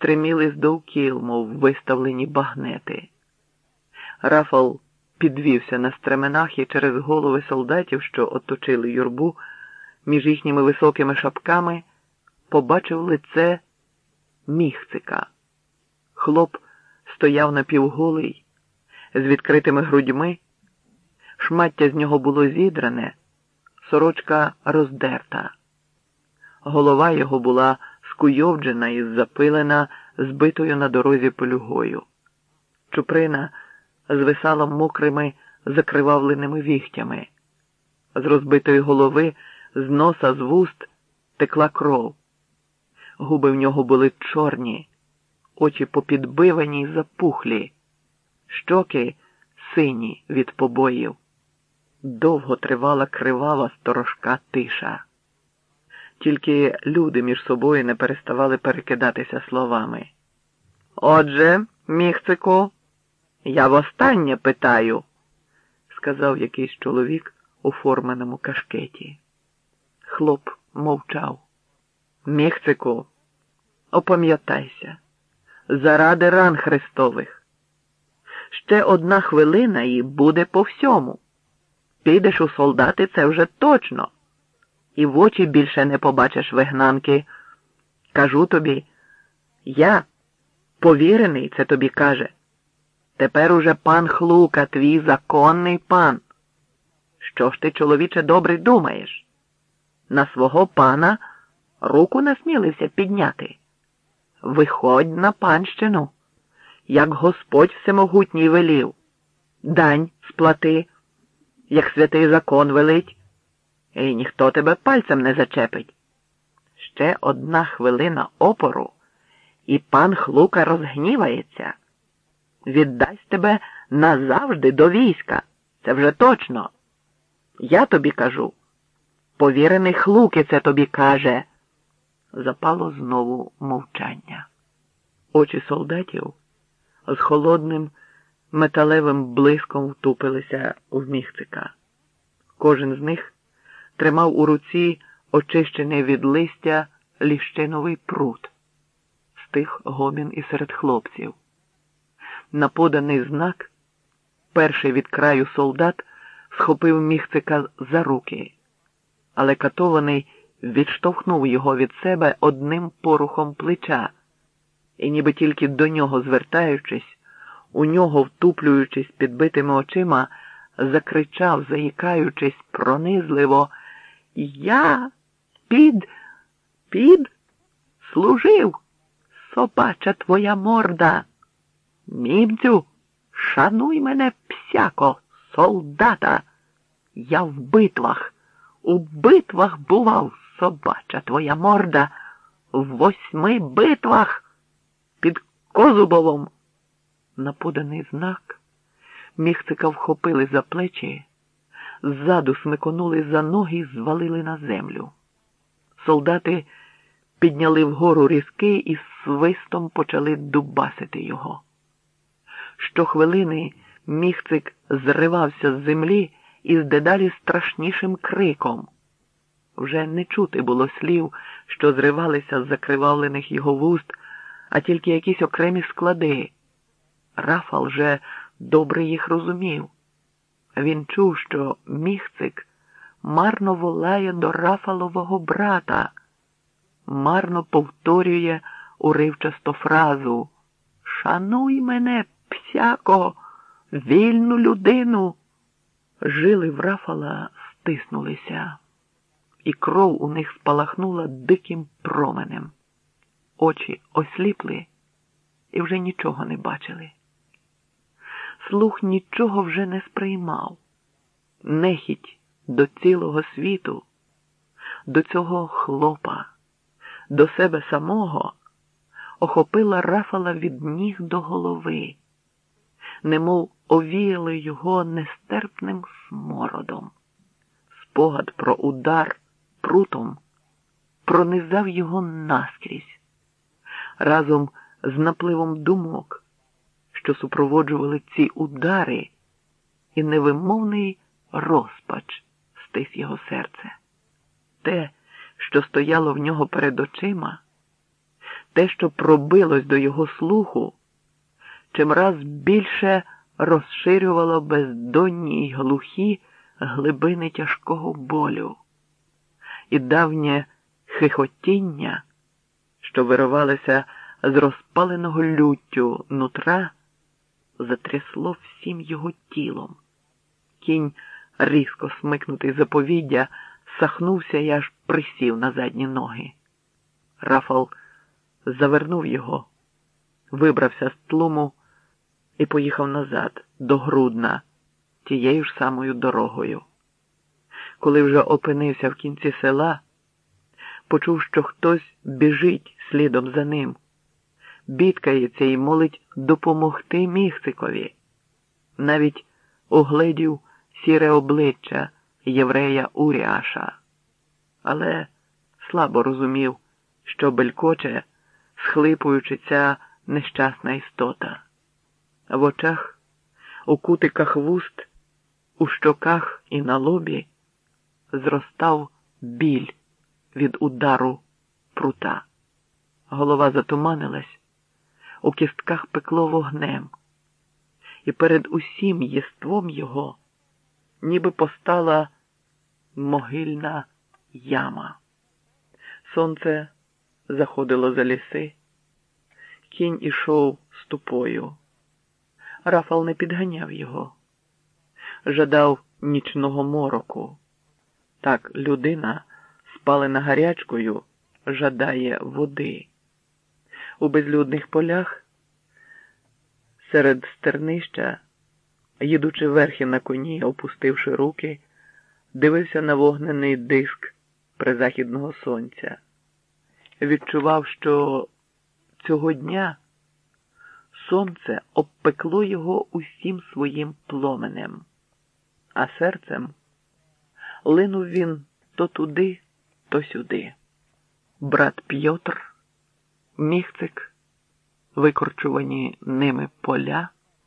стриміли здовкіл, мов виставлені багнети. Рафал підвівся на стременах і через голови солдатів, що оточили юрбу, між їхніми високими шапками, побачив лице Міхцика. Хлоп стояв напівголий, з відкритими грудьми, шмаття з нього було зідране, сорочка роздерта. Голова його була скуйовджена і запилена збитою на дорозі пелюгою. Чуприна звисала мокрими закривавленими віхтями. З розбитої голови, з носа, з вуст текла кров. Губи в нього були чорні, очі попідбивані й запухлі, щоки сині від побоїв. Довго тривала кривава сторожка тиша. Тільки люди між собою не переставали перекидатися словами. «Отже, Міхцику, я востаннє питаю», – сказав якийсь чоловік у форменому кашкеті. Хлоп мовчав. «Міхцику, опам'ятайся, заради ран Христових. Ще 1 хвилина і буде по всьому. Підеш у солдати, це вже точно. І в очі більше не побачиш вигнанки. Кажу тобі, я, повірений, це тобі каже. Тепер уже пан Хлука, твій законний пан. Що ж ти, чоловіче, добрий думаєш? На свого пана руку насмілився підняти. Виходь на панщину, як Господь всемогутній велів. Дань сплати, як святий закон велить. І ніхто тебе пальцем не зачепить. Ще 1 хвилина опору, і пан Хлука розгнівається. Віддасть тебе назавжди до війська. Це вже точно. Я тобі кажу. Повірений Хлуки це тобі каже. Запало знову мовчання. Очі солдатів з холодним металевим блиском втупилися в Міхцика. Кожен з них тримав у руці очищений від листя ліщиновий прут. Стих гомін і серед хлопців. На поданий знак перший від краю солдат схопив Міхцика за руки, але катований відштовхнув його від себе одним порухом плеча і, ніби тільки до нього звертаючись, у нього втуплюючись підбитими очима, закричав, заїкаючись пронизливо: «Я під служив, собача твоя морда! Німцю, шануй мене, псяко, солдата! Я в битвах бував, собача твоя морда, в 8 битвах під Козубовом!» На поданий знак Міхцика вхопили за плечі, ззаду смиконули за ноги і звалили на землю. Солдати підняли вгору різки і свистом почали дубасити його. Щохвилини Міхцик зривався з землі із дедалі страшнішим криком. Вже не чути було слів, що зривалися з закривавлених його вуст, а тільки якісь окремі склади. Рафал же добре їх розумів. Він чув, що Міхцик марно волає до Рафалового брата, марно повторює уривчасто фразу «Шануй мене, псяко, вільну людину!» Жили в Рафала стиснулися, і кров у них спалахнула диким променем. Очі осліпли і вже нічого не бачили. Слух нічого вже не сприймав. Нехіть до цілого світу, до цього хлопа, до себе самого охопила Рафала від ніг до голови, немов овіяли його нестерпним смородом. Спогад про удар прутом пронизав його наскрізь, разом з напливом думок, що супроводжували ці удари, і невимовний розпач стис його серце. Те, що стояло в нього перед очима, те, що пробилось до його слуху, чимраз більше розширювало бездонні й глухі глибини тяжкого болю. І давнє хихотіння, що виривалося з розпаленого люттю нутра, затрясло всім його тілом. Кінь, різко смикнутий за повіддя, сахнувся і аж присів на задні ноги. Рафал завернув його, вибрався з тлуму і поїхав назад, до Грудна, тією ж самою дорогою. Коли вже опинився в кінці села, почув, що хтось біжить слідом за ним, бідкається і молить допомогти Міхцикові. Навіть угледів сіре обличчя єврея Уріаша, але слабо розумів, що белькоче, схлипуючи, ця нещасна істота. В очах, у кутиках вуст, у щоках і на лобі зростав біль від удару прута. Голова затуманилась, у кістках пекло вогнем, і перед усім єством його ніби постала могильна яма. Сонце заходило за ліси, кінь ішов ступою. Рафал не підганяв його, жадав нічного мороку. Так людина, спалена гарячкою, жадає води. У безлюдних полях, серед стернища, їдучи верхи на коні, опустивши руки, дивився на вогнений диск призахідного сонця. Відчував, що цього дня сонце обпекло його усім своїм пломенем, а серцем линув він то туди, то сюди. Брат П'єтр, Міхцик, викорчувані ними поля,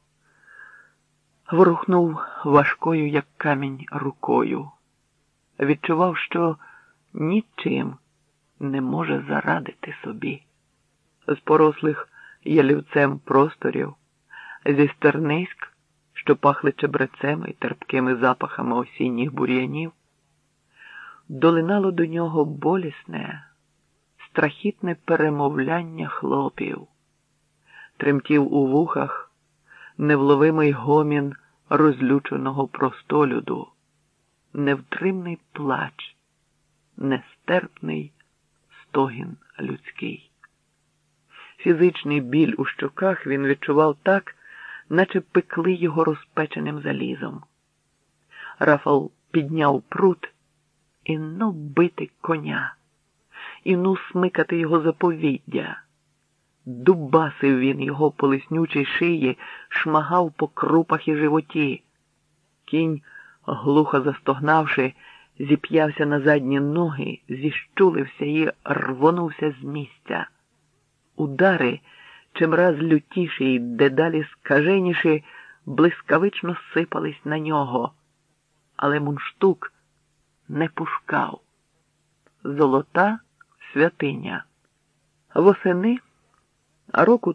ворухнув важкою, як камінь, рукою. Відчував, що нічим не може зарадити собі. З порослих ялівцем просторів, зі стерниськ, що пахли чебрецем і терпкими запахами осінніх бур'янів, долинало до нього болісне, страхітне перемовляння хлопів. Тремтів у вухах невловимий гомін розлюченого простолюду, невтримний плач, нестерпний стогін людський. Фізичний біль у щоках він відчував так, наче пекли його розпеченим залізом. Рафал підняв прут і бити коня, і смикати його за повіддя. Дубасив він його по лиснючій шиї, шмагав по крупах і животі. Кінь, глухо застогнавши, зіп'явся на задні ноги, зіщулився і рвонувся з місця. Удари, чимраз лютіші й дедалі скаженіші, блискавично сипались на нього, але мундштук не пускав. Золота святиня. Восени року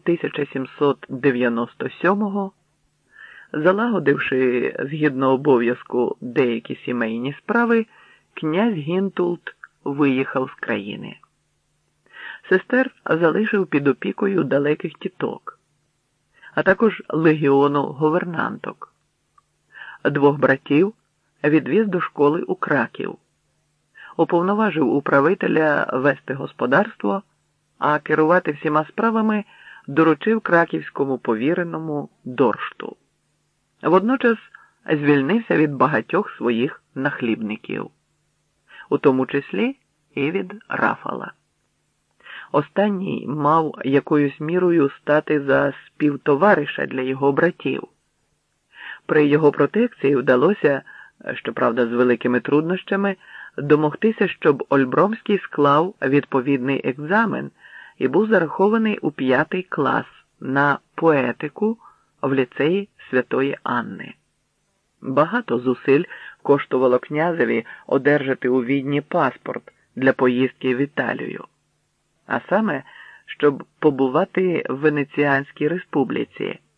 1797-го, залагодивши згідно обов'язку деякі сімейні справи, князь Гінтулд виїхав з країни. Сестер залишив під опікою далеких тіток, а також легіону говернанток. Двох братів відвіз до школи у Краків, уповноважив управителя вести господарство, а керувати всіма справами доручив краківському повіреному Доршту. Водночас звільнився від багатьох своїх нахлібників, у тому числі і від Рафала. Останній мав якоюсь мірою стати за співтовариша для його братів. При його протекції вдалося, щоправда з великими труднощами, домогтися, щоб Ольбромський склав відповідний екзамен і був зарахований у 5-й клас на поетику в ліцеї Святої Анни. Багато зусиль коштувало князеві одержати у Відні паспорт для поїздки в Італію. А саме, щоб побувати в Венеціанській республіці.